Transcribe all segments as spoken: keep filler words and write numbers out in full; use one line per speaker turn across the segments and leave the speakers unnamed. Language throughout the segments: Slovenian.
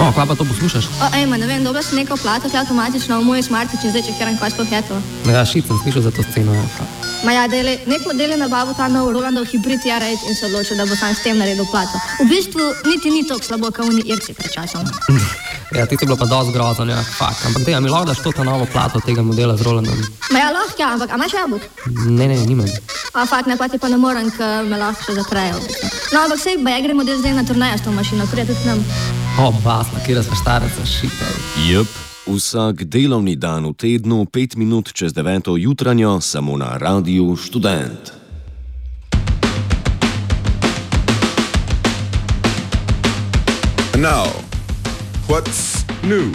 O, kaj pa to poslušaš?
O, ej, ma ne vem, dobil sem neko plato, ki je avtomatično v moj smartič in zdaj čekiram, kaj sploh je to.
Ja, šit sem slišal za to sceno. Ja.
Ma ja, dele, nek model je nabavil ta nov Rolandov hibrid R osem in se odločil, da bo sam s tem naredil plato. V bistvu niti ni toliko slabo, kot oni Irci pred časom.
Ja, ti je bilo pa dosti grozno, ja, fakt. Ampak dej, a mi lahko daš to ta novo plato tega modela z Rolandom?
Ma ja, lahko, ja, ampak a imaš jabolk?
Ne, ne, nimam.
A fakt, ne, pa ti pa ne morem, ker me lahko še zatrejo. No, ampak sej, ba ja gremo zdaj na turnejo s to mašino, prije tudi nam.
O, basla, kjera sva štareca, šita.
Jep, vsak delovni dan v tednu, pet minut čez deveto jutranjo, samo na Radiu Študent.
Now, what's new?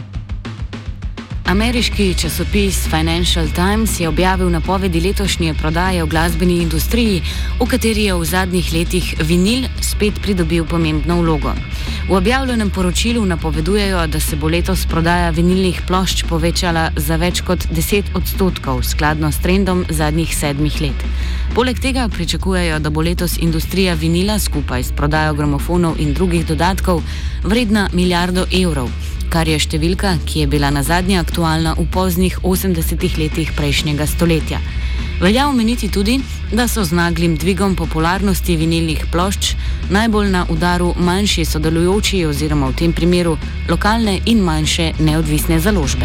Ameriški časopis Financial Times je objavil napovedi letošnje prodaje v glasbeni industriji, v kateri je v zadnjih letih vinil spet pridobil pomembno vlogo. V objavljenem poročilu napovedujejo, da se bo letos prodaja vinilnih plošč povečala za več kot deset odstotkov, skladno s trendom zadnjih sedmih let. Poleg tega pričakujejo, da bo letos industrija vinila skupaj s prodajo gramofonov in drugih dodatkov vredna milijardo evrov, kar je številka, ki je bila nazadnje aktualna v poznih osemdesetih letih prejšnjega stoletja. Velja omeniti tudi, da so z naglim dvigom popularnosti vinilnih plošč najbolj na udaru manjši sodelujoči oziroma v tem primeru lokalne in manjše neodvisne založbe.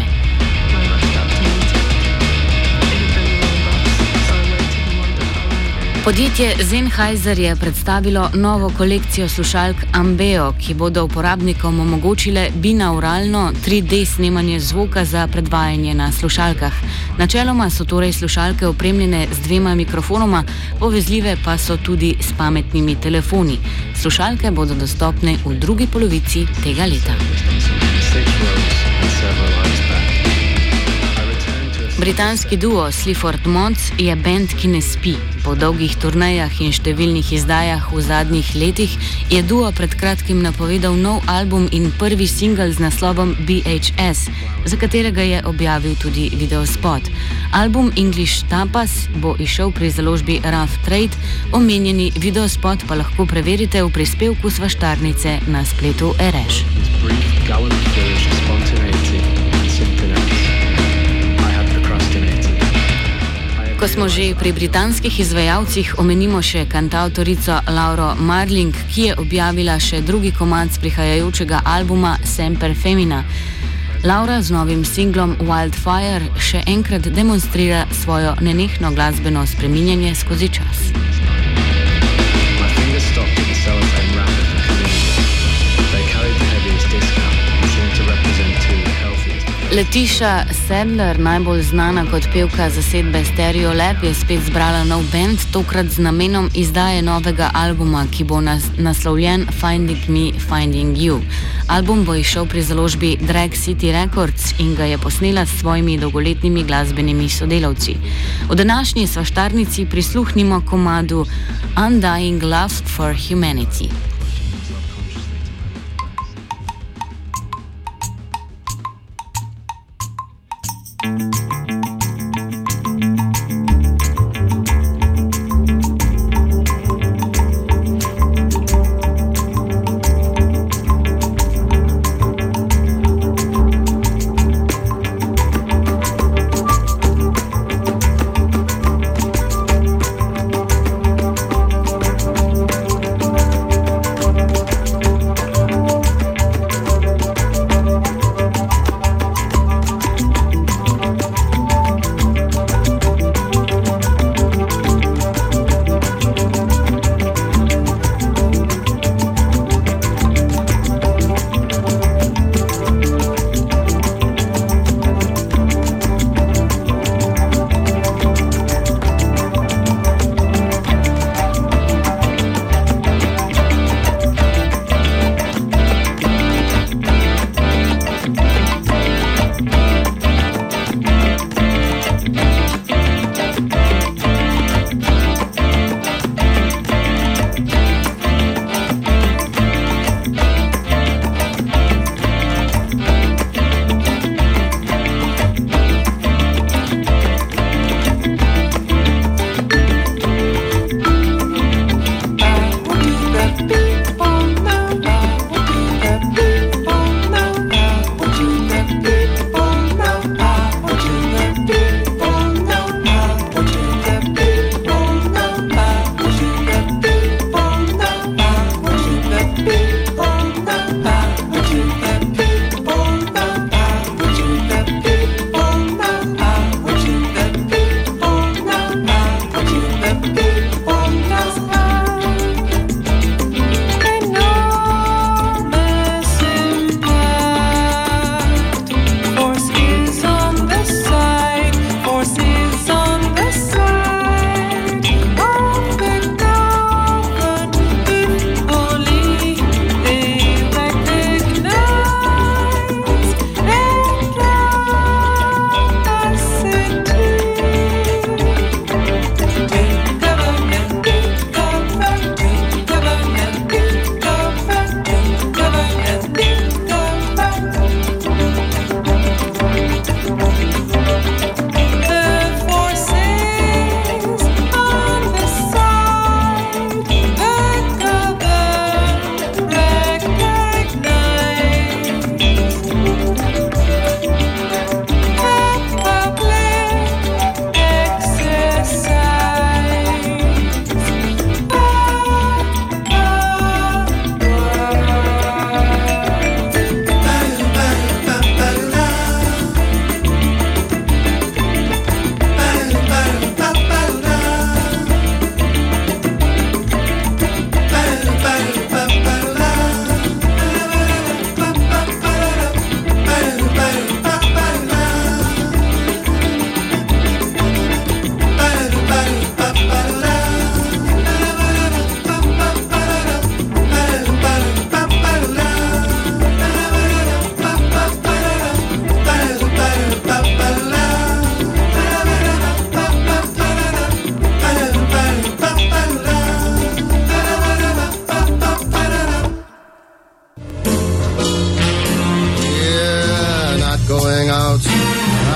Podjetje Sennheiser je predstavilo novo kolekcijo slušalk Ambeo, ki bodo uporabnikom omogočile binauralno tri D snemanje zvoka za predvajanje na slušalkah. Načeloma so torej slušalke opremljene z dvema mikrofonoma, povezljive pa so tudi s pametnimi telefoni. Slušalke bodo dostopne v drugi polovici tega leta. Britanski duo Sleaford Mods je bend, ki ne spi. Po dolgih turnejah in številnih izdajah v zadnjih letih je duo pred kratkim napovedal nov album in prvi singel z naslovom B H S, za katerega je objavil tudi videospot. Album English Tapas bo izšel pri založbi Rough Trade, omenjeni videospot pa lahko preverite v prispevku Svaštarnice na spletu Ereš. Ko smo že pri britanskih izvajalcih, omenimo še kantavtorico Lauro Marling, ki je objavila še drugi komad z prihajajočega albuma Semper Femina. Laura z novim singlom Wildfire še enkrat demonstrira svojo nenehno glasbeno spreminjanje skozi čas. Letitia Sadler, najbolj znana kot pevka zasedbe Stereolab, je spet zbrala nov band, tokrat z namenom izdaje novega albuma, ki bo nas naslovljen Finding Me, Finding You. Album bo izšel pri založbi Drag City Records in ga je posnela s svojimi dolgoletnimi glasbenimi sodelavci. V današnji Svaštarnici prisluhnimo komadu Undying Love for Humanity.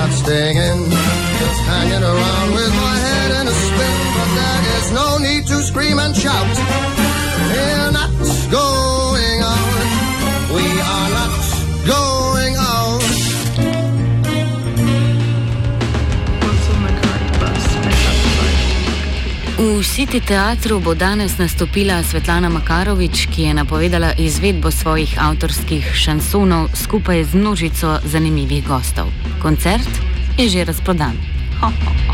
not staying in, just hanging around with my head in a spin. But there is no need to scream and shout. We're not going out. We are not going out.
V City teatru bo danes nastopila Svetlana Makarovič, ki je napovedala izvedbo svojih avtorskih šansonov skupaj z množico zanimivih gostov. Koncert je že razprodan. Ho, ho, ho.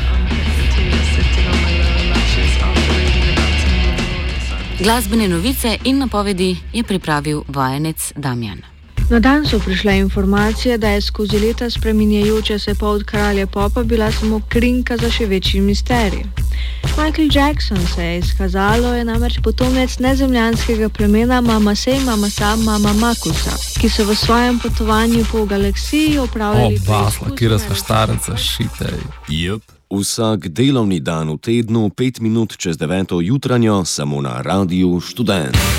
Glasbene novice in napovedi je pripravil vajenec Damjan.
Na dan so prišle informacije, da je skozi leta spreminjajoče se polt kralja popa bila samo krinka za še večji misterij. Michael Jackson, se je izkazalo, je namreč potomec nezemljanskega plemena Mama Sej, Mama Sam, Mama Makusa, ki so v svojem potovanju po galaksiji opravljali
preizkus. O, basla, kira sva štarenca, šitej.
Jep. Vsak delovni dan v tednu, pet minut čez deveto jutranjo, samo na Radiu Študent.